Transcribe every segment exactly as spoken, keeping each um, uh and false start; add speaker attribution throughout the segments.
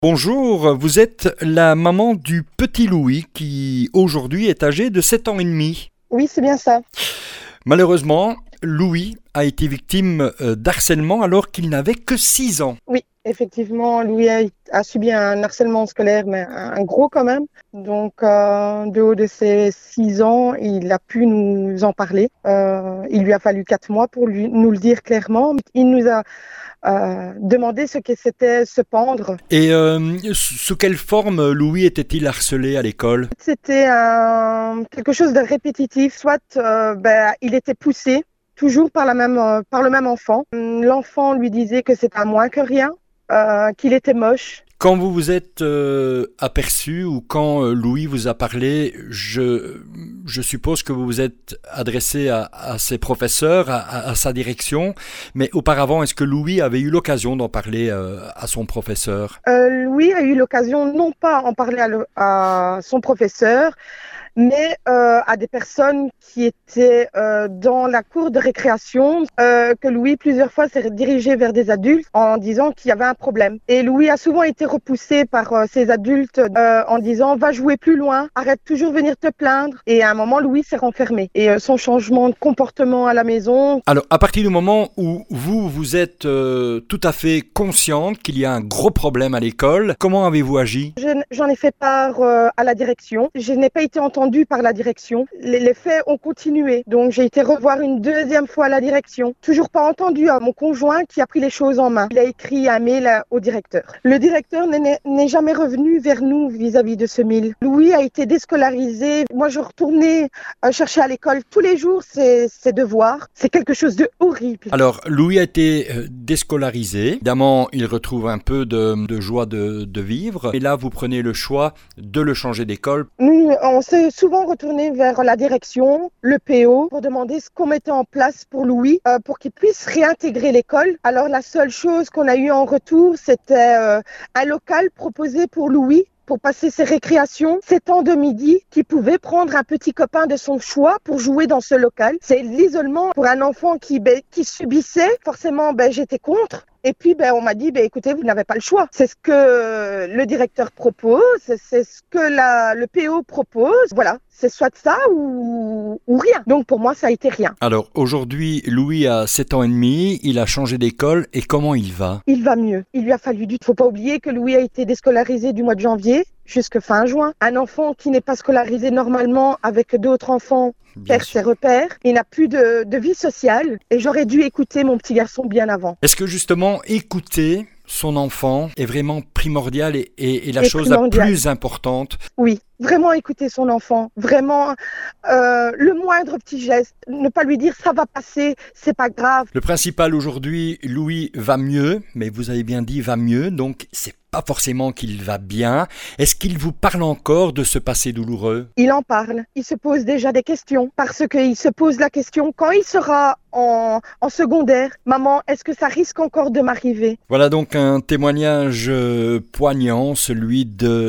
Speaker 1: Bonjour, vous êtes la maman du petit Louis qui aujourd'hui est âgé de sept ans et demi.
Speaker 2: Oui, c'est bien ça.
Speaker 1: Malheureusement, Louis a été victime euh, d'harcèlement alors qu'il n'avait que six ans.
Speaker 2: Oui, effectivement, Louis a, a subi un harcèlement scolaire, mais un, un gros quand même. Donc, euh, de haut de ses six ans, il a pu nous en parler. Euh, il lui a fallu quatre mois pour lui, nous le dire clairement. Il nous a euh, demandé ce que c'était se pendre.
Speaker 1: Et euh, sous quelle forme Louis était-il harcelé à l'école?
Speaker 2: C'était euh, quelque chose de répétitif. Soit euh, ben, il était poussé, toujours par, la même, euh, par le même enfant. L'enfant lui disait que c'était à moins que rien, euh, qu'il était moche.
Speaker 1: Quand vous vous êtes euh, aperçu ou quand euh, Louis vous a parlé, je, je suppose que vous vous êtes adressé à, à ses professeurs, à, à, à sa direction, mais auparavant, est-ce que Louis avait eu l'occasion d'en parler euh, à son professeur?
Speaker 2: Euh, Louis a eu l'occasion non pas en parler à, le, à son professeur, mais euh, à des personnes qui étaient euh, dans la cour de récréation, euh, que Louis plusieurs fois s'est dirigé vers des adultes en disant qu'il y avait un problème. Et Louis a souvent été repoussé par euh, ces adultes euh, en disant « va jouer plus loin, arrête toujours de venir te plaindre ». Et à un moment, Louis s'est renfermé. Et euh, son changement de comportement à la maison...
Speaker 1: Alors, à partir du moment où vous, vous êtes euh, tout à fait consciente qu'il y a un gros problème à l'école, comment avez-vous agi?
Speaker 2: Je, j'en ai fait part euh, à la direction. Je n'ai pas été entendue par la direction. Les, les faits ont continué. Donc, j'ai été revoir une deuxième fois la direction. Toujours pas entendu à mon conjoint qui a pris les choses en main. Il a écrit un mail au directeur. Le directeur n'est, n'est jamais revenu vers nous vis-à-vis de ce mail. Louis a été déscolarisé. Moi, je retournais euh, chercher à l'école tous les jours ses, ses devoirs. C'est quelque chose de horrible.
Speaker 1: Alors, Louis a été euh, déscolarisé. Évidemment, il retrouve un peu de, de joie de, de vivre. Et là, vous prenez le choix de le changer d'école.
Speaker 2: Nous, on s'est souvent retourné vers la direction, le P O, pour demander ce qu'on mettait en place pour Louis, euh, pour qu'il puisse réintégrer l'école. Alors la seule chose qu'on a eu en retour, c'était euh, un local proposé pour Louis, pour passer ses récréations, ses temps de midi, qui pouvait prendre un petit copain de son choix pour jouer dans ce local. C'est l'isolement pour un enfant qui, ben, qui subissait. Forcément, ben, j'étais contre. Et puis, ben, on m'a dit, ben, écoutez, vous n'avez pas le choix. C'est ce que le directeur propose, c'est ce que la, le P O propose. Voilà, c'est soit ça ou, ou rien. Donc, pour moi, ça a été rien.
Speaker 1: Alors, aujourd'hui, Louis a sept ans et demi, il a changé d'école et comment il va?
Speaker 2: Il va mieux. Il lui a fallu du... Il ne faut pas oublier que Louis a été déscolarisé du mois de janvier jusqu'à fin juin. Un enfant qui n'est pas scolarisé normalement avec d'autres enfants
Speaker 1: Bien
Speaker 2: perd
Speaker 1: sûr.
Speaker 2: ses repères. Il n'a plus de, de vie sociale et j'aurais dû écouter mon petit garçon bien avant.
Speaker 1: Est-ce que justement, écouter son enfant est vraiment primordial et, et, et la
Speaker 2: Et
Speaker 1: chose la
Speaker 2: primordial.
Speaker 1: plus importante?
Speaker 2: Oui, vraiment écouter son enfant, vraiment euh, le moindre petit geste, ne pas lui dire ça va passer, c'est pas grave.
Speaker 1: Le principal aujourd'hui, Louis va mieux, mais vous avez bien dit va mieux, donc c'est pas forcément qu'il va bien. Est-ce qu'il vous parle encore de ce passé douloureux?
Speaker 2: Il en parle, il se pose déjà des questions parce qu'il se pose la question quand il sera en, en secondaire, maman, est-ce que ça risque encore de m'arriver?
Speaker 1: Voilà donc un témoignage euh, poignant, celui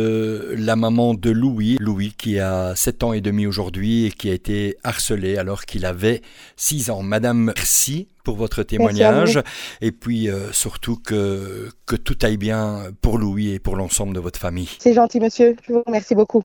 Speaker 1: de la maman de Louis, Louis qui a sept ans et demi aujourd'hui et qui a été harcelé alors qu'il avait six ans. Madame, merci pour votre témoignage et puis euh, surtout que, que tout aille bien pour Louis et pour l'ensemble de votre famille.
Speaker 2: C'est gentil monsieur, je vous remercie beaucoup.